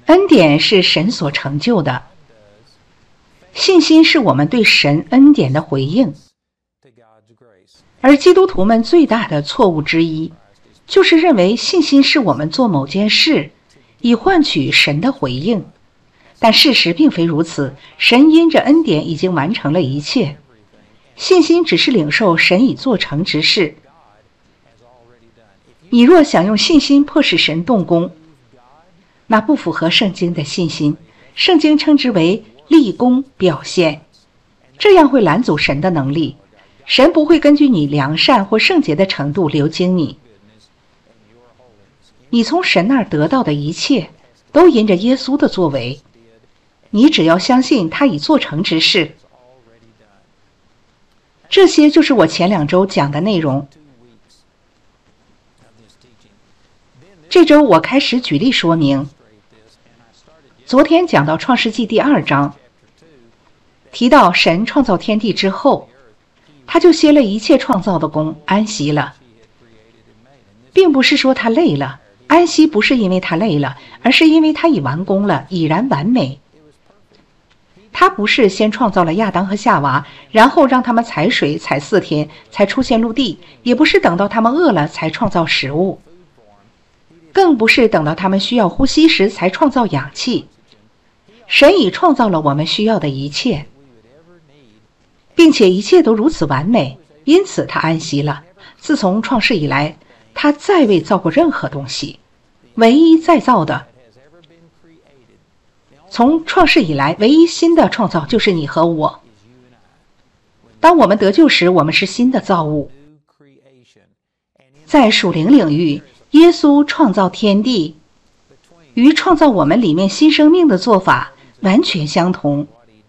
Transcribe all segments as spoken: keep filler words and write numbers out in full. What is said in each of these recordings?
恩典是神所成就的，信心是我们对神恩典的回应。而基督徒们最大的错误之一，就是认为信心是我们做某件事，以换取神的回应。但事实并非如此，神因着恩典已经完成了一切，信心只是领受神已做成之事。你若想用信心迫使神动工，那不符合圣经的信心，圣经称之为立功表现，这样会拦阻神的能力。神不会根据你良善或圣洁的程度流经你，你从神那儿得到的一切都因着耶稣的作为，你只要相信他已做成之事。这些就是我前两周讲的内容。这周我开始举例说明。昨天讲到创世纪第二章，提到神创造天地之后，他就歇了一切创造的功，安息了。并不是说他累了，安息不是因为他累了，而是因为他已完工了，已然完美。他不是先创造了亚当和夏娃，然后让他们踩水踩四天才出现陆地，也不是等到他们饿了才创造食物，更不是等到他们需要呼吸时才创造氧气。神已创造了我们需要的一切，并且一切都如此完美，因此他安息了。自从创世以来，他再未造过任何东西，唯一再造的，从创世以来唯一新的创造就是你和我。当我们得救时，我们是新的造物。在属灵领域，耶稣创造天地，与创造我们里面新生命的做法完全相同。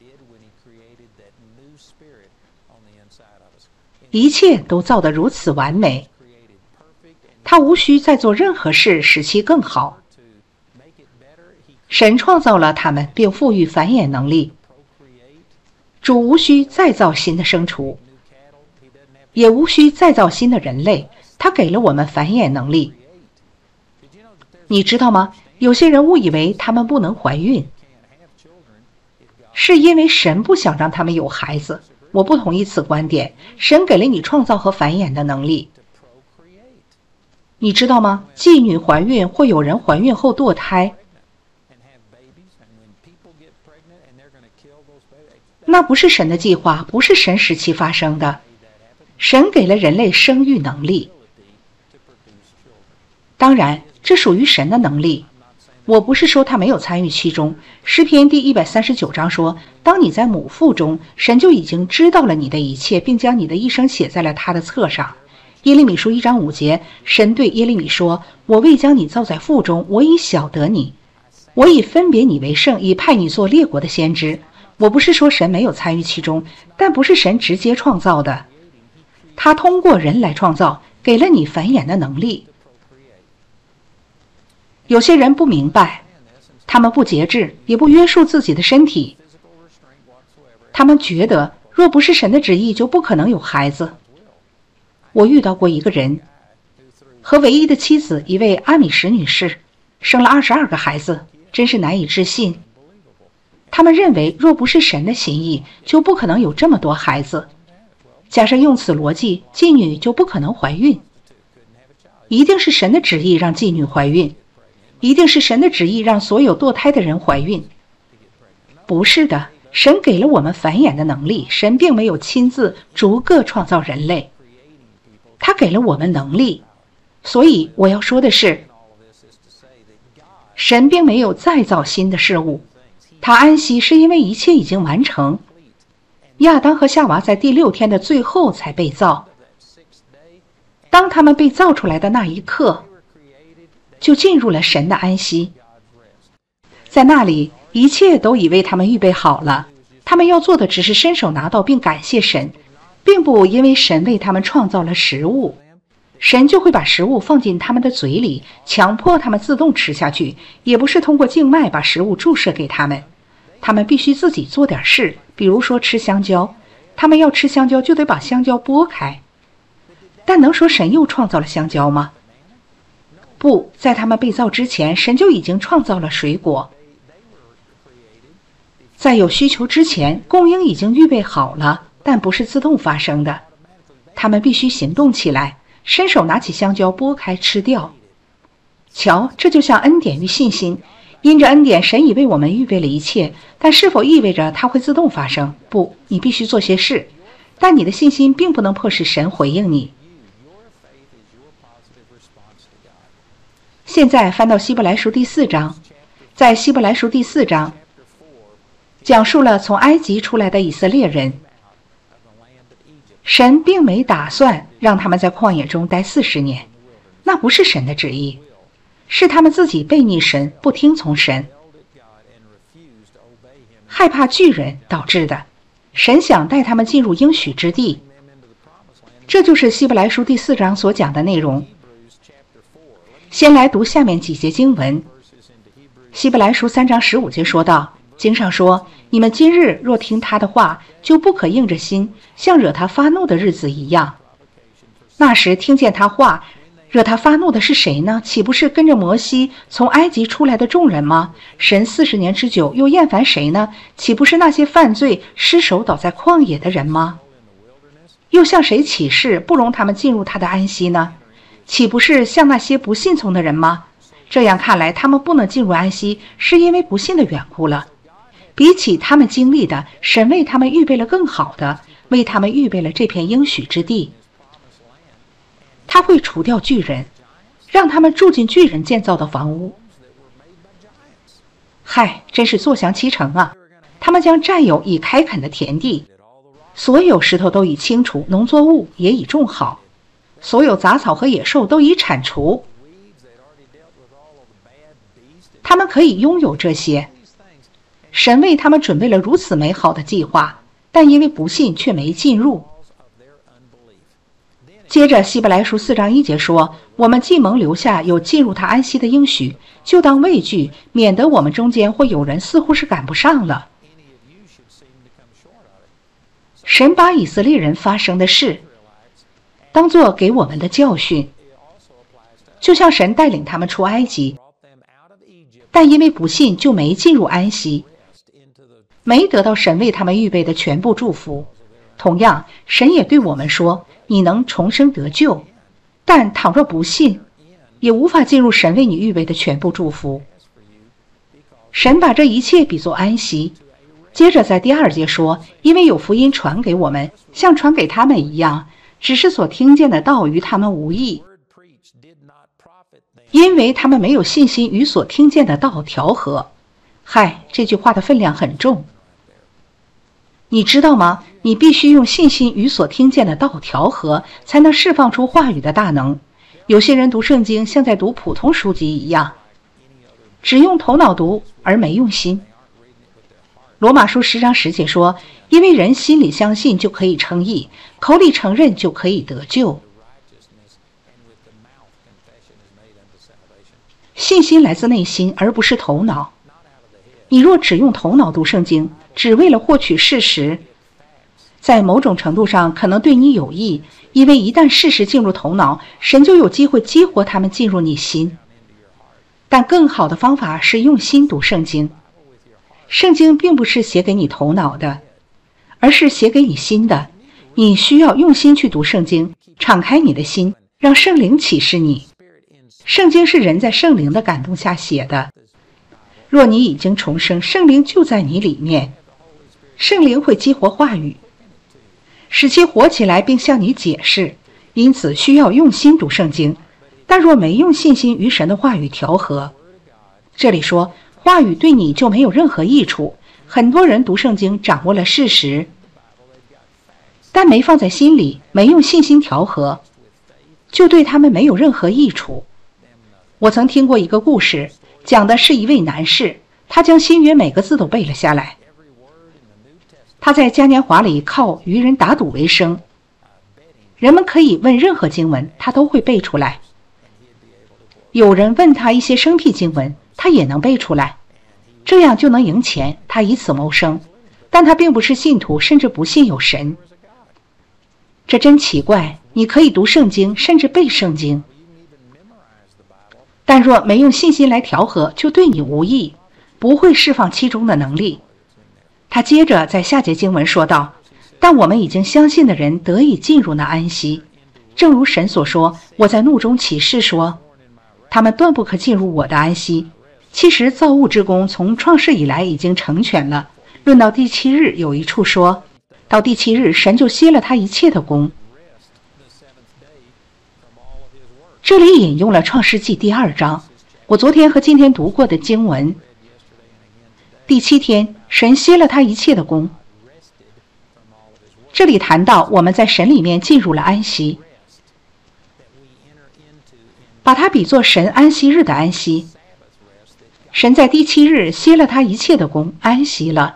一切都造得如此完美，他无需再做任何事使其更好。神创造了他们，并赋予繁衍能力。主无需再造新的牲畜，也无需再造新的人类，他给了我们繁衍能力。你知道吗？有些人误以为他们不能怀孕，是因为神不想让他们有孩子。我不同意此观点，神给了你创造和繁衍的能力。你知道吗？妓女怀孕或有人怀孕后堕胎，那不是神的计划，不是神使其发生的。神给了人类生育能力，当然这属于神的能力。我不是说他没有参与其中。诗篇第一百三十九章说，当你在母腹中，神就已经知道了你的一切，并将你的一生写在了他的册上。耶利米书一章五节，神对耶利米说，我未将你造在腹中，我已晓得你，我已分别你为圣，已派你做列国的先知。我不是说神没有参与其中，但不是神直接创造的，他通过人来创造，给了你繁衍的能力。有些人不明白，他们不节制，也不约束自己的身体。他们觉得若不是神的旨意，就不可能有孩子。我遇到过一个人，和唯一的妻子一位阿米什女士，生了二十二个孩子，真是难以置信。他们认为若不是神的心意，就不可能有这么多孩子。假设用此逻辑，妓女就不可能怀孕。一定是神的旨意让妓女怀孕，一定是神的旨意让所有堕胎的人怀孕。不是的，神给了我们繁衍的能力，神并没有亲自逐个创造人类，他给了我们能力。所以我要说的是，神并没有再造新的事物，他安息是因为一切已经完成。亚当和夏娃在第六天的最后才被造，当他们被造出来的那一刻，就进入了神的安息。在那里，一切都已为他们预备好了，他们要做的只是伸手拿到并感谢神，并不因为神为他们创造了食物，神就会把食物放进他们的嘴里，强迫他们自动吃下去，也不是通过静脉把食物注射给他们。他们必须自己做点事，比如说吃香蕉，他们要吃香蕉就得把香蕉剥开。但能说神又创造了香蕉吗？不，在他们被造之前，神就已经创造了水果。 在有需求之前，供应已经预备好了，但不是自动发生的。他们必须行动起来，伸手拿起香蕉剥开吃掉。瞧，这就像恩典与信心。因着恩典，神已为我们预备了一切，但是否意味着它会自动发生？不，你必须做些事，但你的信心并不能迫使神回应你。现在翻到希伯来书第四章，在希伯来书第四章讲述了从埃及出来的以色列人。神并没打算让他们在旷野中待四十年，那不是神的旨意，是他们自己背逆神，不听从神，害怕巨人导致的。神想带他们进入应许之地，这就是希伯来书第四章所讲的内容。先来读下面几节经文。希伯来书三章十五节说道，经上说，你们今日若听他的话，就不可硬着心，像惹他发怒的日子一样。那时听见他话，惹他发怒的是谁呢？岂不是跟着摩西从埃及出来的众人吗？神四十年之久又厌烦谁呢？岂不是那些犯罪失手倒在旷野的人吗？又向谁起誓不容他们进入他的安息呢？岂不是向那些不信从的人吗？这样看来，他们不能进入安息，是因为不信的缘故了。比起他们经历的，神为他们预备了更好的，为他们预备了这片应许之地。他会除掉巨人，让他们住进巨人建造的房屋。嗨，真是坐享其成啊！他们将占有已开垦的田地，所有石头都已清除，农作物也已种好，所有杂草和野兽都已铲除。他们可以拥有这些。神为他们准备了如此美好的计划，但因为不信却没进入。接着希伯来书四章一节说，我们既蒙留下有进入他安息的应许，就当畏惧，免得我们中间会有人似乎是赶不上了。神把以色列人发生的事当作给我们的教训，就像神带领他们出埃及，但因为不信就没进入安息，没得到神为他们预备的全部祝福。同样，神也对我们说，你能重生得救，但倘若不信，也无法进入神为你预备的全部祝福。神把这一切比作安息。接着在第二节说，因为有福音传给我们，像传给他们一样，只是所听见的道与他们无益，因为他们没有信心与所听见的道调和。嗨，这句话的分量很重。你知道吗？你必须用信心与所听见的道调和，才能释放出话语的大能。有些人读圣经像在读普通书籍一样，只用头脑读而没用心。罗马书十章十节说，因为人心里相信就可以称义，口里承认就可以得救。信心来自内心，而不是头脑。你若只用头脑读圣经，只为了获取事实，在某种程度上可能对你有益，因为一旦事实进入头脑，神就有机会激活他们进入你心。但更好的方法是用心读圣经。圣经并不是写给你头脑的，而是写给你心的。你需要用心去读圣经，敞开你的心，让圣灵启示你。圣经是人在圣灵的感动下写的。若你已经重生，圣灵就在你里面，圣灵会激活话语，使其活起来并向你解释。因此需要用心读圣经，但若没用信心与神的话语调和，这里说话语对你就没有任何益处。很多人读圣经掌握了事实，但没放在心里，没用信心调和，就对他们没有任何益处。我曾听过一个故事，讲的是一位男士，他将新约每个字都背了下来。他在嘉年华里靠与人打赌为生，人们可以问任何经文，他都会背出来。有人问他一些生僻经文，他也能背出来，这样就能赢钱，他以此谋生。但他并不是信徒，甚至不信有神。这真奇怪，你可以读圣经，甚至背圣经，但若没用信心来调和，就对你无益，不会释放其中的能力。 他接着在下节经文说道，但我们已经相信的人得以进入那安息，正如神所说，我在怒中起誓说，他们断不可进入我的安息。其实造物之功从创世以来已经成全了。论到第七日，有一处说到第七日，神就歇了他一切的功。这里引用了创世纪第二章，我昨天和今天读过的经文。第七天，神歇了他一切的功。这里谈到我们在神里面进入了安息，把它比作神安息日的安息。神在第七日歇了他一切的功，安息了。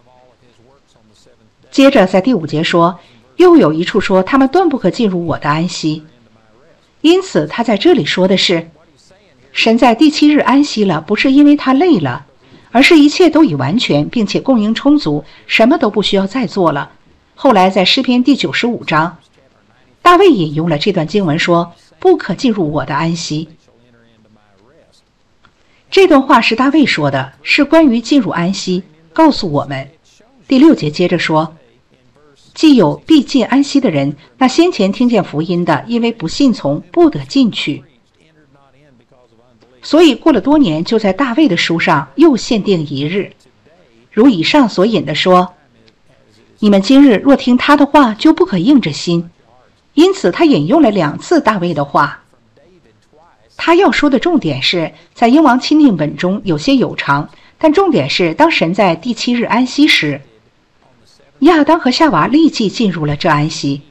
接着在第五节说，又有一处说，他们断不可进入我的安息。因此他在这里说的是，神在第七日安息了，不是因为他累了，而是一切都已完全，并且供应充足，什么都不需要再做了。后来在诗篇第九十五章，大卫引用了这段经文说，不可进入我的安息。这段话是大卫说的，是关于进入安息，告诉我们。第六节接着说，既有必进安息的人，那先前听见福音的，因为不信从，不得进去。所以过了多年，就在大卫的书上又限定一日，如以上所引的说，你们今日若听他的话，就不可硬着心。因此他引用了两次大卫的话。他要说的重点是在英王钦定本中有些有长，但重点是当神在第七日安息时，亚当和夏娃立即进入了这安息。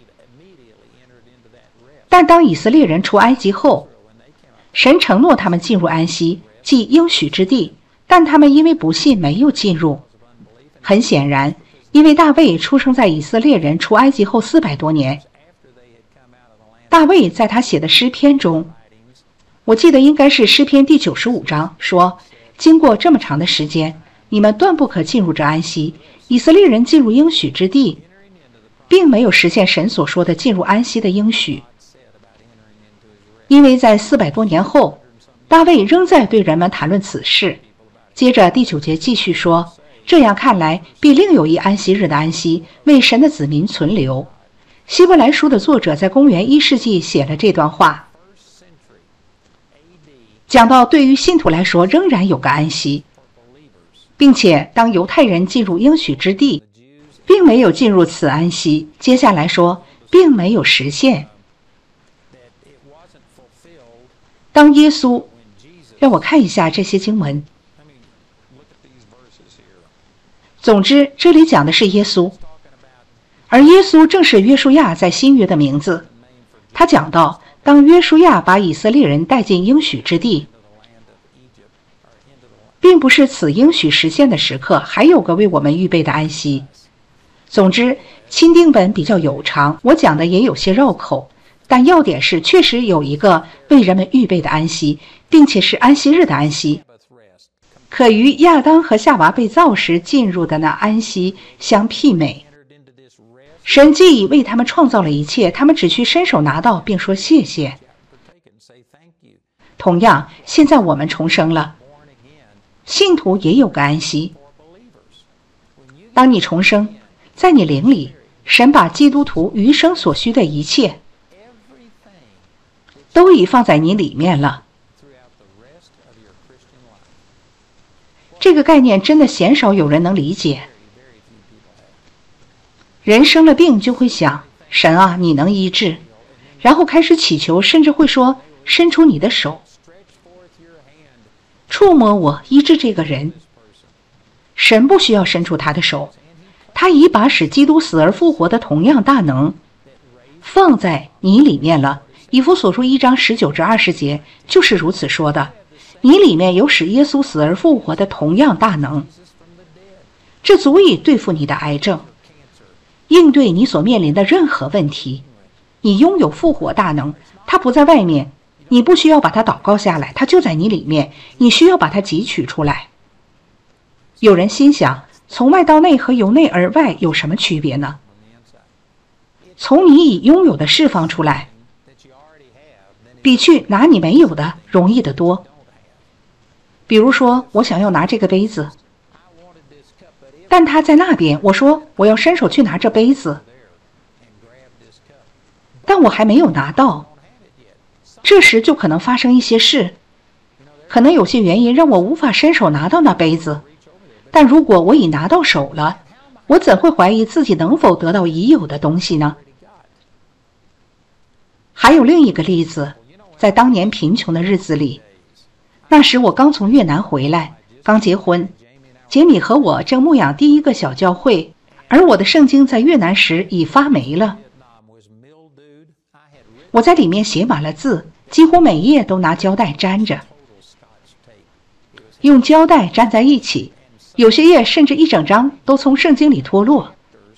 但当以色列人出埃及后，神承诺他们进入安息，即应许之地，但他们因为不信没有进入。很显然，因为大卫出生在以色列人出埃及后四百多年，大卫在他写的诗篇中，我记得应该是诗篇第九十五章，说经过这么长的时间，你们断不可进入这安息。以色列人进入应许之地，并没有实现神所说的进入安息的应许，因为在四百多年后，大卫仍在对人们谈论此事。接着第九节继续说，这样看来，必另有一安息日的安息，为神的子民存留。希伯来书的作者在公元一世纪写了这段话，讲到对于信徒来说仍然有个安息，并且当犹太人进入应许之地，并没有进入此安息。接下来说并没有实现。当耶稣，让我看一下这些经文。总之这里讲的是耶稣，而耶稣正是约书亚在新约的名字。他讲到当约书亚把以色列人带进应许之地，并不是此应许实现的时刻，还有个为我们预备的安息。总之钦定本比较有长，我讲的也有些绕口，但要点是确实有一个为人们预备的安息，并且是安息日的安息，可与亚当和夏娃被造时进入的那安息相媲美。神既已为他们创造了一切，他们只需伸手拿到并说谢谢。同样，现在我们重生了，信徒也有个安息。当你重生，在你灵里，神把基督徒余生所需的一切都已放在你里面了。这个概念真的鲜少有人能理解。人生了病就会想，神啊，你能医治，然后开始祈求，甚至会说，伸出你的手触摸我，医治这个人。神不需要伸出他的手，他已把使基督死而复活的同样大能放在你里面了。以弗所书一章十九至二十节就是如此说的，你里面有使耶稣死而复活的同样大能，这足以对付你的癌症，应对你所面临的任何问题。你拥有复活大能，它不在外面，你不需要把它祷告下来，它就在你里面，你需要把它汲取出来。有人心想，从外到内和由内而外有什么区别呢？从你已拥有的释放出来，比去拿你没有的容易得多。比如说，我想要拿这个杯子， 但他在那边，我说我要伸手去拿这杯子，但我还没有拿到。这时就可能发生一些事，可能有些原因让我无法伸手拿到那杯子，但如果我已拿到手了，我怎会怀疑自己能否得到已有的东西呢？还有另一个例子，在当年贫穷的日子里，那时我刚从越南回来，刚结婚，杰米和我正牧养第一个小教会，而我的圣经在越南时已发霉了。我在里面写满了字，几乎每页都拿胶带粘着，用胶带粘在一起，有些页甚至一整张都从圣经里脱落，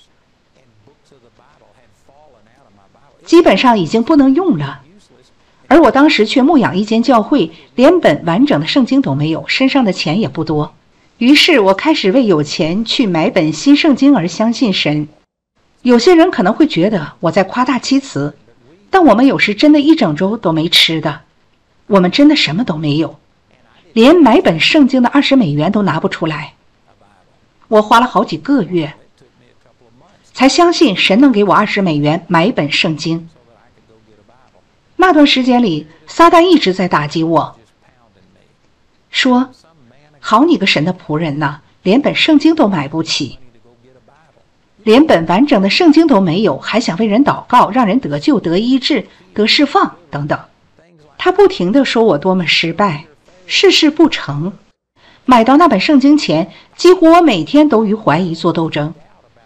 基本上已经不能用了。而我当时却牧养一间教会，连本完整的圣经都没有，身上的钱也不多。于是我开始为有钱去买本新圣经而相信神。有些人可能会觉得我在夸大其词，但我们有时真的一整周都没吃的，我们真的什么都没有，连买本圣经的二十美元都拿不出来。我花了好几个月才相信神能给我二十美元买本圣经。那段时间里，撒旦一直在打击我，说好你个神的仆人呐，连本圣经都买不起，连本完整的圣经都没有，还想为人祷告，让人得救、得医治、得释放等等。他不停地说我多么失败，事事不成。买到那本圣经前，几乎我每天都与怀疑做斗争。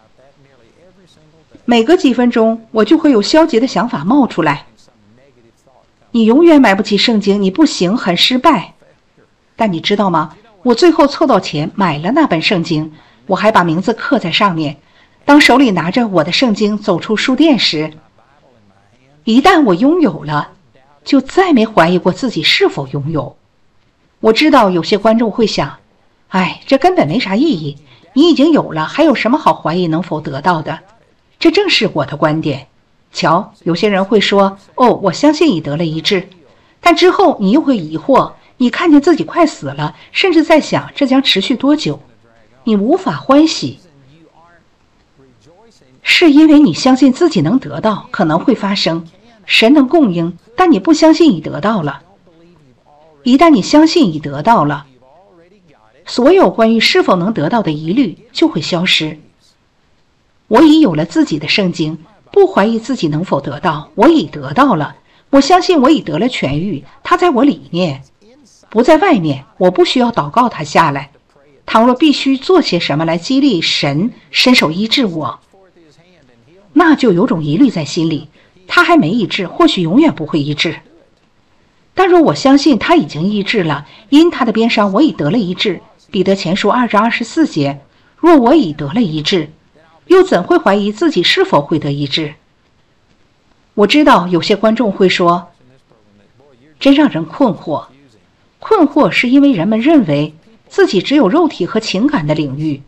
每隔几分钟，我就会有消极的想法冒出来，你永远买不起圣经，你不行，很失败。但你知道吗？我最后凑到钱买了那本圣经，我还把名字刻在上面。当手里拿着我的圣经走出书店时，一旦我拥有了，就再没怀疑过自己是否拥有。我知道有些观众会想，哎，这根本没啥意义，你已经有了，还有什么好怀疑能否得到的？这正是我的观点。瞧，有些人会说，哦，我相信你得了医治，但之后你又会疑惑，你看见自己快死了，甚至在想这将持续多久，你无法欢喜，是因为你相信自己能得到，可能会发生，神能供应，但你不相信你得到了。一旦你相信你得到了，所有关于是否能得到的疑虑就会消失。我已有了自己的圣经，不怀疑自己能否得到，我已得到了，我相信我已得了痊愈，它在我里面，不在外面，我不需要祷告它下来。倘若必须做些什么来激励神伸手医治我，那就有种疑虑在心里，他还没医治，或许永远不会医治。但若我相信他已经医治了，因他的鞭伤我已得了医治，彼得前书二章二十四节，若我已得了医治，又怎会怀疑自己是否会得医治？我知道有些观众会说，真让人困惑。困惑是因为人们认为自己只有肉体和情感的领域。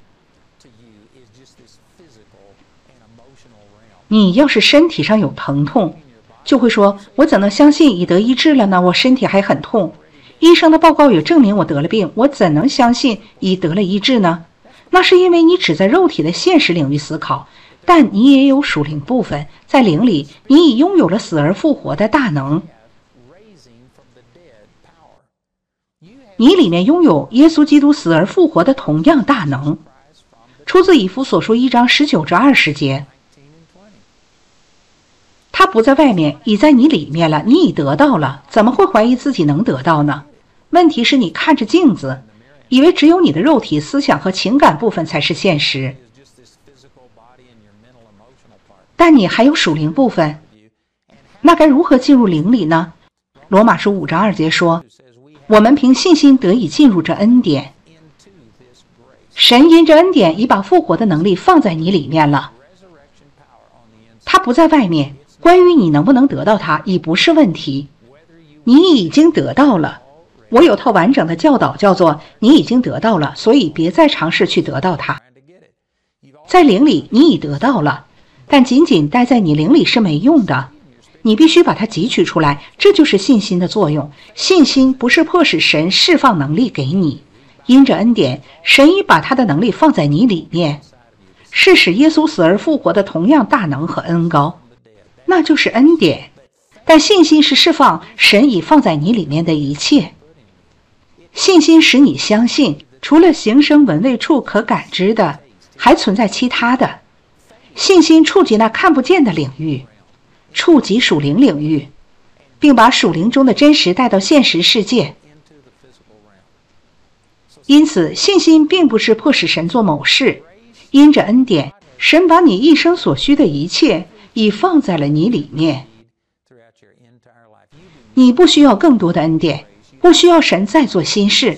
你要是身体上有疼痛，就会说，我怎能相信已得医治了呢？我身体还很痛，医生的报告也证明我得了病，我怎能相信已得了医治呢？那是因为你只在肉体的现实领域思考，但你也有属灵部分，在灵里你已拥有了死而复活的大能，你里面拥有耶稣基督死而复活的同样大能，出自以弗所书一章十九至二十节。他不在外面，已在你里面了，你已得到了，怎么会怀疑自己能得到呢？问题是你看着镜子，以为只有你的肉体、思想和情感部分才是现实，但你还有属灵部分，那该如何进入灵里呢？罗马书五章二节说，我们凭信心得以进入这恩典，神因这恩典已把复活的能力放在你里面了，它不在外面，关于你能不能得到它已不是问题，你已经得到了。我有套完整的教导，叫做你已经得到了，所以别再尝试去得到它。在灵里你已得到了，但仅仅待在你灵里是没用的，你必须把它汲取出来，这就是信心的作用。信心不是迫使神释放能力给你， 因着恩典，神已把他的能力放在你里面，是使耶稣死而复活的同样大能和恩膏，那就是恩典。但信心是释放神已放在你里面的一切。信心使你相信，除了形声闻味触可感知的，还存在其他的。信心触及那看不见的领域，触及属灵领域，并把属灵中的真实带到现实世界。因此，信心并不是迫使神做某事，因着恩典，神把你一生所需的一切已放在了你里面。你不需要更多的恩典，不需要神再做新事，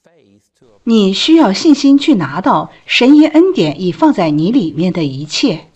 你需要信心去拿到神因恩典已放在你里面的一切。